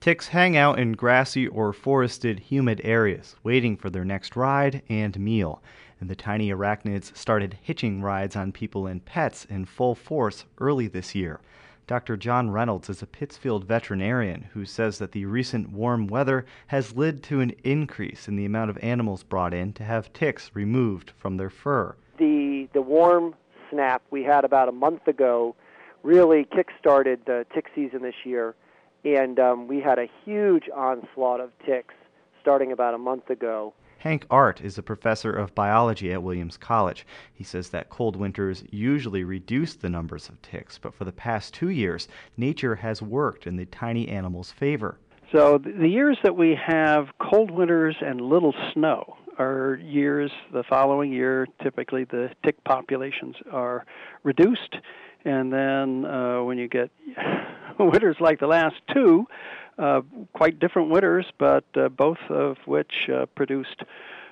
Ticks hang out in grassy or forested humid areas, waiting for their next ride and meal. And the tiny arachnids started hitching rides on people and pets in full force early this year. Dr. John Reynolds is a Pittsfield veterinarian who says that the recent warm weather has led to an increase in the amount of animals brought in to have ticks removed from their fur. The warm snap we had about a month ago really kick-started the tick season this year, and we had a huge onslaught of ticks starting about a month ago. Hank Art is a professor of biology at Williams College. He says that cold winters usually reduce the numbers of ticks, but for the past 2 years, nature has worked in the tiny animals' favor. So the years that we have cold winters and little snow are years the following year, typically the tick populations are reduced. And then when you get winters like the last two, quite different winters, but both of which produced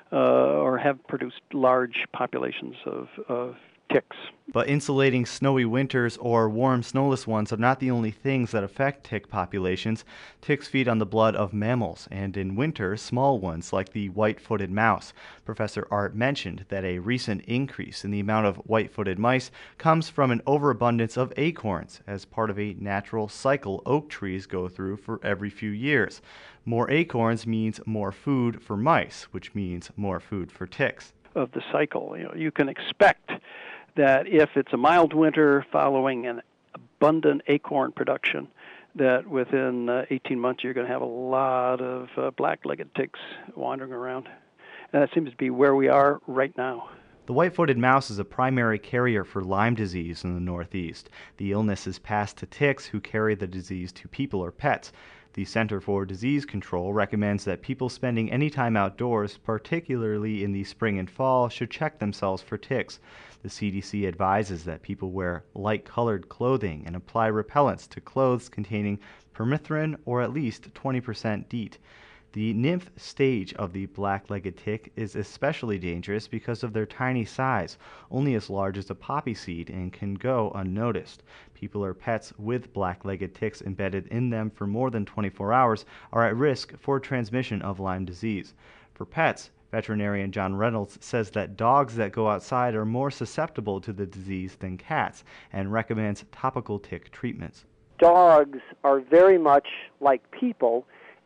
or have produced large populations of ticks. But insulating snowy winters or warm snowless ones are not the only things that affect tick populations. Ticks feed on the blood of mammals, and in winter, small ones like the white-footed mouse. Professor Art mentioned that a recent increase in the amount of white-footed mice comes from an overabundance of acorns as part of a natural cycle oak trees go through for every few years. More acorns means more food for mice, which means more food for ticks. Of the cycle, you can expect that if it's a mild winter following an abundant acorn production, that within 18 months you're going to have a lot of black-legged ticks wandering around. And that seems to be where we are right now. The white-footed mouse is a primary carrier for Lyme disease in the Northeast. The illness is passed to ticks who carry the disease to people or pets. The Center for Disease Control recommends that people spending any time outdoors, particularly in the spring and fall, should check themselves for ticks. The CDC advises that people wear light-colored clothing and apply repellents to clothes containing permethrin or at least 20% DEET. The nymph stage of the black-legged tick is especially dangerous because of their tiny size, only as large as a poppy seed, and can go unnoticed. People or pets with black-legged ticks embedded in them for more than 24 hours are at risk for transmission of Lyme disease. For pets, veterinarian John Reynolds says that dogs that go outside are more susceptible to the disease than cats and recommends topical tick treatments. Dogs are very much like people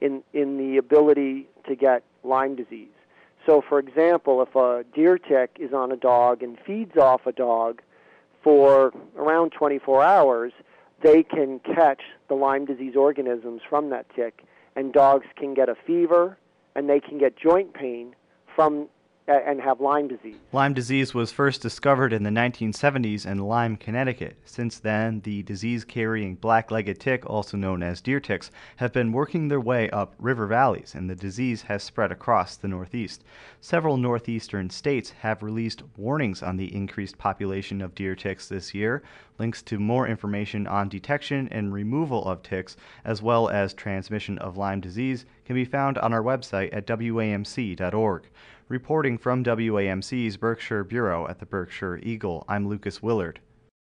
in the ability to get Lyme disease. So, for example, if a deer tick is on a dog and feeds off a dog for around 24 hours, they can catch the Lyme disease organisms from that tick, and dogs can get a fever and they can get joint pain from and have Lyme disease. Lyme disease was first discovered in the 1970s in Lyme, Connecticut. Since then, the disease-carrying black-legged tick, also known as deer ticks, have been working their way up river valleys, and the disease has spread across the Northeast. Several northeastern states have released warnings on the increased population of deer ticks this year. Links to more information on detection and removal of ticks, as well as transmission of Lyme disease, can be found on our website at WAMC.org. Reporting from WAMC's Berkshire Bureau at the Berkshire Eagle, I'm Lucas Willard.